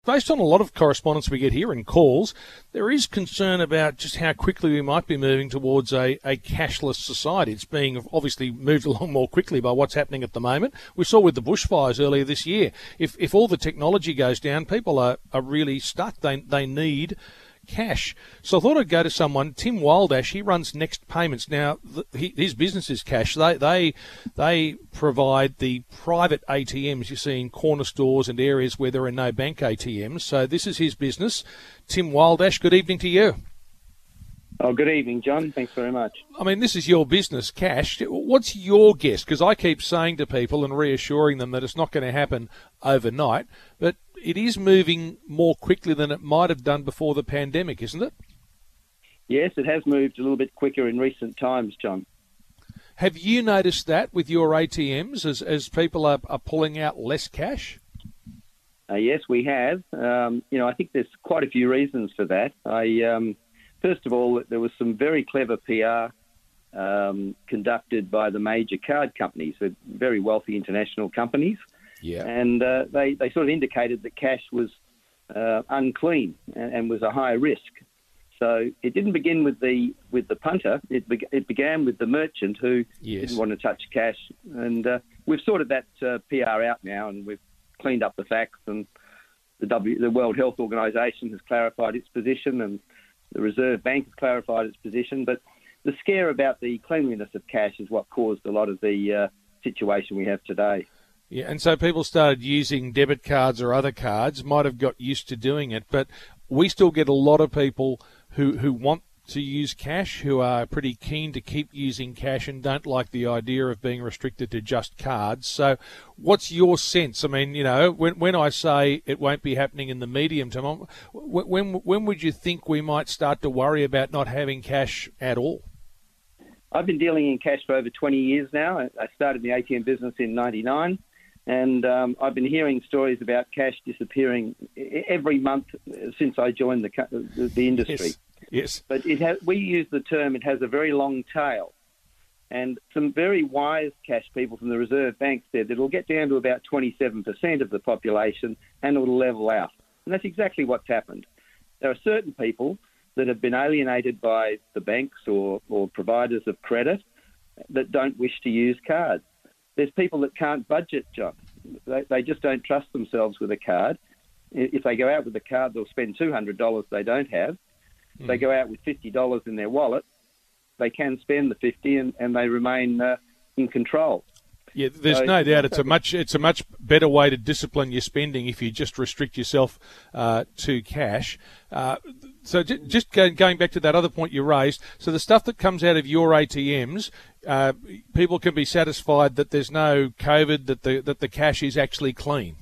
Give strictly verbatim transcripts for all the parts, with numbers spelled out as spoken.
Based on a lot of correspondence we get here and calls, there is concern about just how quickly we might be moving towards a, a cashless society. It's being obviously moved along more quickly by what's happening at the moment. We saw with the bushfires earlier this year. If if all the technology goes down, people are, are really stuck. They they need cash. So I thought I'd go to someone, Tim Wildash. He runs Next Payments. Now, the, he, his business is cash. They they they provide the private A T Ms you see in corner stores and areas where there are no bank A T Ms. So this is his business. Tim Wildash, good evening to you. Oh, good evening, John. Thanks very much. I mean, this is your business, cash. What's your guess? Because I keep saying to people and reassuring them that it's not going to happen overnight, but it is moving more quickly than it might have done before the pandemic, isn't it? Yes, it has moved a little bit quicker in recent times, John. Have you noticed that with your A T Ms as, as people are, are pulling out less cash? Uh, yes, we have. Um, you know, I think there's quite a few reasons for that. I, um, first of all, there was some very clever P R um, conducted by the major card companies, the very wealthy international companies. Yeah. And uh, they, they sort of indicated that cash was uh, unclean and, and was a high risk. So it didn't begin with the with the punter. It, be, it began with the merchant who yes. didn't want to touch cash. And uh, we've sorted that uh, P R out now, and we've cleaned up the facts. And the, w, the World Health Organization has clarified its position, and the Reserve Bank has clarified its position. But the scare about the cleanliness of cash is what caused a lot of the uh, situation we have today. Yeah, and so people started using debit cards or other cards, might have got used to doing it, but we still get a lot of people who, who want to use cash, who are pretty keen to keep using cash and don't like the idea of being restricted to just cards. So what's your sense? I mean, you know, when when I say it won't be happening in the medium term, when, when would you think we might start to worry about not having cash at all? I've been dealing in cash for over twenty years now. I started the A T M business in ninety-nine. And um, I've been hearing stories about cash disappearing every month since I joined the the, the industry. Yes. Yes. But it has, we use the term, it has a very long tail. And some very wise cash people from the Reserve Bank said that it'll get down to about twenty-seven percent of the population and it'll level out. And that's exactly what's happened. There are certain people that have been alienated by the banks or, or providers of credit that don't wish to use cards. There's people that can't budget, John. They, they just don't trust themselves with a card. If they go out with a card, they'll spend two hundred dollars they don't have. If mm. they go out with fifty dollars in their wallet, they can spend the fifty dollars and, and they remain uh, in control. Yeah, there's so, no doubt it's a much it's a much better way to discipline your spending if you just restrict yourself uh, to cash. Uh, so j- just go, going back to that other point you raised, so the stuff that comes out of your A T Ms, uh, people can be satisfied that there's no COVID, that the that the cash is actually clean.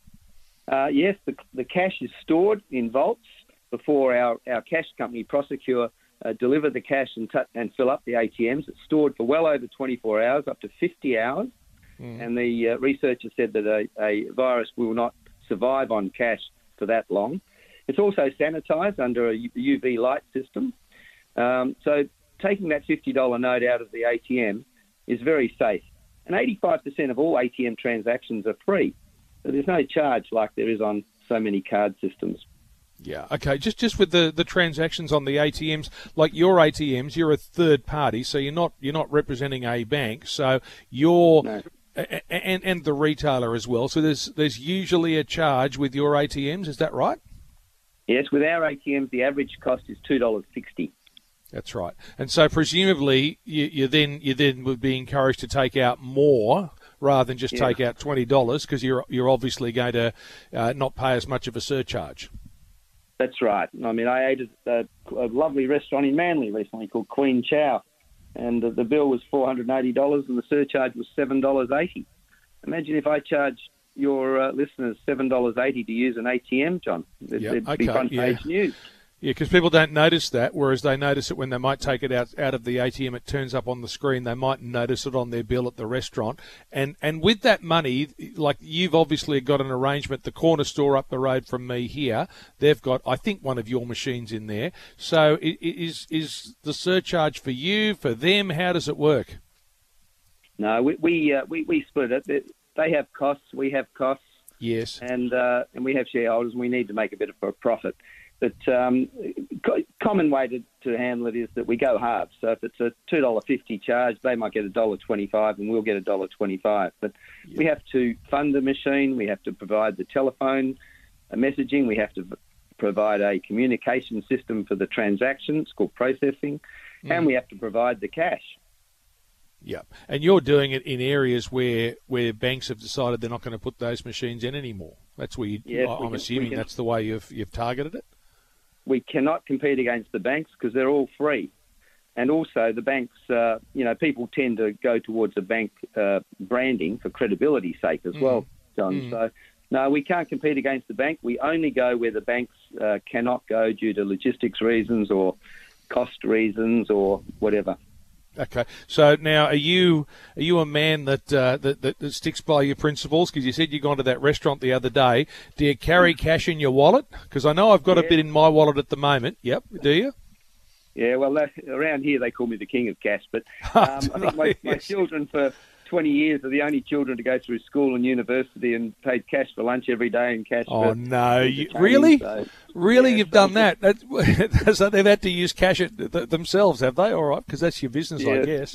Uh, yes, the, the cash is stored in vaults before our, our cash company, Prosecure, uh, deliver the cash and, t- and fill up the A T Ms. It's stored for well over twenty-four hours, up to fifty hours. Mm. And the uh, researchers said that a, a virus will not survive on cash for that long. It's also sanitised under a U V light system. Um, so taking that fifty dollars note out of the A T M is very safe. And eighty-five percent of all A T M transactions are free. So there's no charge like there is on so many card systems. Yeah, okay. Just just with the, the transactions on the A T Ms, like your A T Ms, you're a third party, so you're not you're not representing a bank. So you're no. and and the retailer as well. So there's there's usually a charge with your A T Ms. Is that right? Yes, with our A T Ms, the average cost is two dollars sixty. That's right. And so presumably you, you then you then would be encouraged to take out more rather than just yeah. take out twenty dollars because you're you're obviously going to uh, not pay as much of a surcharge. That's right. I mean, I ate at a, a lovely restaurant in Manly recently called Queen Chow, and the, the bill was four hundred eighty dollars and the surcharge was seven dollars eighty. Imagine if I charged your uh, listeners seven dollars eighty to use an A T M, John. It'd, yep. it'd okay. be front page yeah. news. Yeah, because people don't notice that, whereas they notice it when they might take it out, out of the A T M, it turns up on the screen. They might notice it on their bill at the restaurant. And and with that money, like you've obviously got an arrangement, the corner store up the road from me here, they've got, I think, one of your machines in there. So is is the surcharge for you, for them? How does it work? No, we we uh, we, we split it. They have costs, we have costs. Yes. And uh, and we have shareholders, and we need to make a bit of a profit. But um, co- common way to, to handle it is that we go halves. So if it's a two dollars fifty charge, they might get one dollar twenty-five and we'll get one dollar twenty-five. But yeah. we have to fund the machine, we have to provide the telephone uh, messaging, we have to v- provide a communication system for the transactions called processing, mm. and we have to provide the cash. Yeah, and you're doing it in areas where, where banks have decided they're not going to put those machines in anymore. That's where you, yes, I'm can, assuming can, that's the way you've you've targeted it. We cannot compete against the banks because they're all free, and also the banks. Uh, you know, people tend to go towards a bank uh, branding for credibility's sake as mm. well, John. Mm. So no, we can't compete against the bank. We only go where the banks uh, cannot go due to logistics reasons or cost reasons or whatever. Okay, so now are you are you a man that uh, that, that that sticks by your principles? Because you said you'd gone to that restaurant the other day. Do you carry cash in your wallet? Because I know I've got yeah. a bit in my wallet at the moment. Yep, do you? Yeah, well, that, around here they call me the king of cash. But um, I think my, my children for twenty years are the only children to go through school and university and paid cash for lunch every day and cash. Oh for no! You, really, so, really, yeah, you've done that? that so they've had to use cash it themselves, have they? All right, because that's your business, yes. I guess.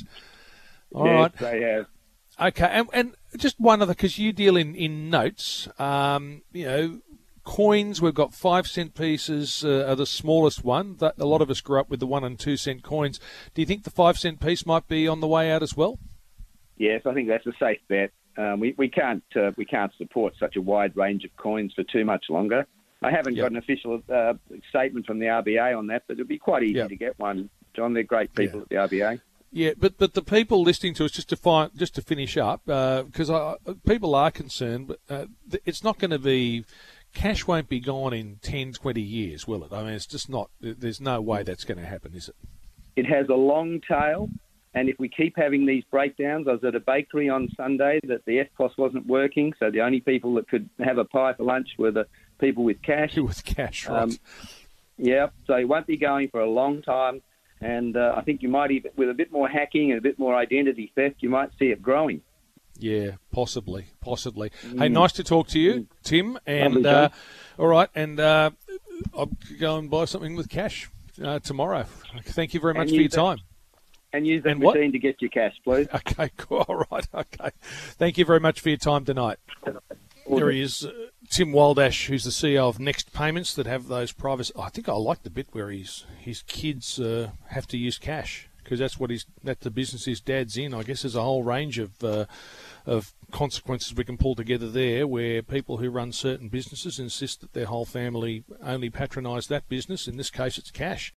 All yes, right, they have. Okay, and, and just one other, because you deal in in notes. Um, you know, coins. We've got five cent pieces uh, are the smallest one. That, a lot of us grew up with the one and two cent coins. Do you think the five cent piece might be on the way out as well? Yes, I think that's a safe bet. Um, we we can't uh, we can't support such a wide range of coins for too much longer. I haven't yep. got an official uh, statement from the R B A on that, but it'd be quite easy yep. to get one, John. They're great people yeah. at the R B A. Yeah, but but the people listening to us, just to find, just to finish up, because uh, people are concerned, but uh, it's not going to be. Cash won't be gone in ten, twenty years, will it? I mean, it's just not. There's no way that's going to happen, is it? It has a long tail. And if we keep having these breakdowns, I was at a bakery on Sunday that the F P O S wasn't working, so the only people that could have a pie for lunch were the people with cash. With cash, right. Um, yeah, so it won't be going for a long time. And uh, I think you might even, with a bit more hacking and a bit more identity theft, you might see it growing. Yeah, possibly, possibly. Mm. Hey, nice to talk to you, mm. Tim. And Lovely, uh, all right, and uh, I'll go and buy something with cash uh, tomorrow. Thank you very much for your time. And use that and machine what? to get your cash, please. Okay, cool. All right, okay. Thank you very much for your time tonight. There he is, uh, Tim Waldash, who's the C E O of Next Payments that have those private. Oh, I think I like the bit where he's, his kids uh, have to use cash because that's what he's, that's the business his dad's in. I guess there's a whole range of uh, of consequences we can pull together there where people who run certain businesses insist that their whole family only patronise that business. In this case, it's cash.